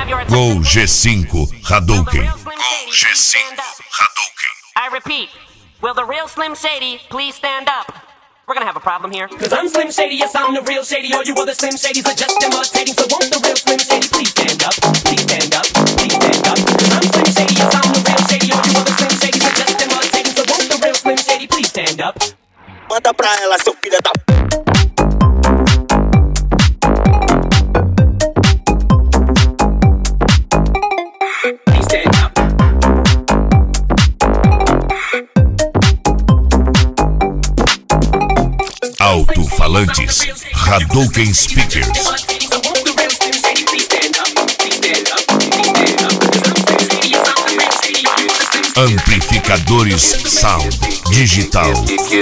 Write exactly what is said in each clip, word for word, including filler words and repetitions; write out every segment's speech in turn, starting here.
Gol G cinco Hadouken. Gol G cinco Hadouken. I repeat, will the real Slim Shady please stand up? We're gonna have a problem here. Cause I'm Slim Shady, yes I'm the real Shady. All you other Slim Shadys are just imitating. So won't the real Slim Shady please stand up? Please stand up, please stand up. Cause I'm Slim Shady, yes I'm the real Shady. All you other Slim Shadys are just imitating. So won't the real Slim Shady please stand up? Manda pra ela, seu filho da... Please stand up. Alto-falantes Hadouken Speakers. Amplificadores Sound Digital.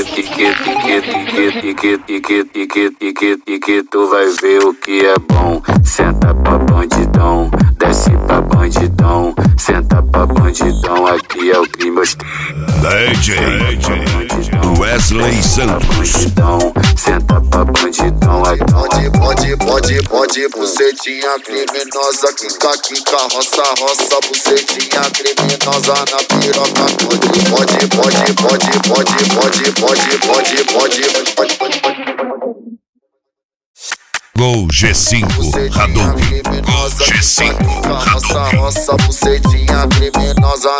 E que tu vai ver o que é bom. Senta pra bandidão, desce pra bandidão. Senta pra bandidão, aqui é o crime. D J Wesley Santos. Senta pra bandidão, pode, pode, pode, pode, bucetinha criminosa, quica, quica, roça, roça, bucetinha criminosa na piroca. Pode, pode, pode, pode, pode, pode, pode, pode, pode, pode, pode, pode. Gol G cinco Hadouken. Gol G cinco roça, Hadouken. roça, bucetinha criminosa.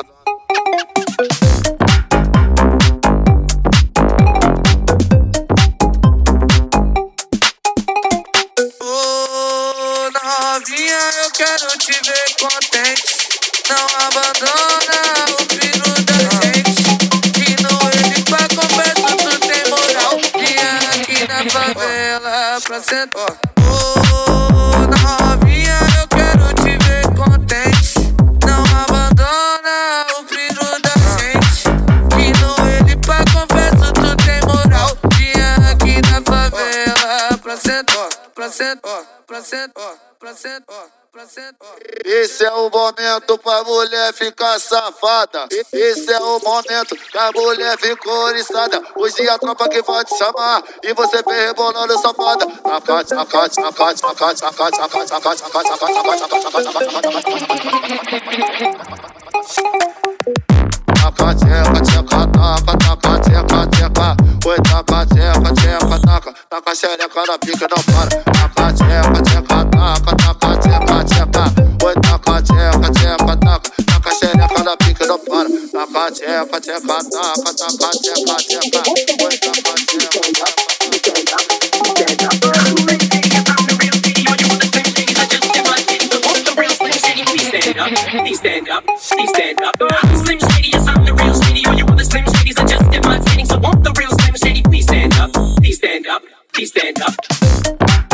Novinha, eu quero te ver contente. Não abandona o filho da gente. Que no ele pra conversa tu tem moral. Vinha aqui na favela pra sentar. Oh, novinha, eu quero te ver contente. Não abandona o filho da gente. Que no ele pra conversa tu tem moral. Vinha aqui na favela pra sentar. Pra sentar, pra sentar, pra sentar, pra sentar. Esse é o momento pra mulher ficar safada. Esse é o momento que a mulher fica oriçada. Hoje a tropa que vai te chamar e você vem rebolando safada. Acate, acate, acate, acate, acate, acate, acate, acate, acate, acate, Taca, tcheca, taca, taca, tcheca, tcheca. Oi, taca, tcheca, tcheca, taca. Taca xereca na pica, não para. Taca, tcheca, tcheca, taca, taca, tcheca, tcheca. Oi, taca, tcheca, tcheca, taca. Taca xereca na pica, não para. Taca, tcheca, tcheca, taca, taca, tcheca, tcheca. Oi, taca, tcheca, taca. Please stand up, please stand up. I'm Slim Shady, yes I'm the real Shady. All you other Slim Shadys are just imitating. So won't the real Slim Shady please stand up? Please stand up, please stand up.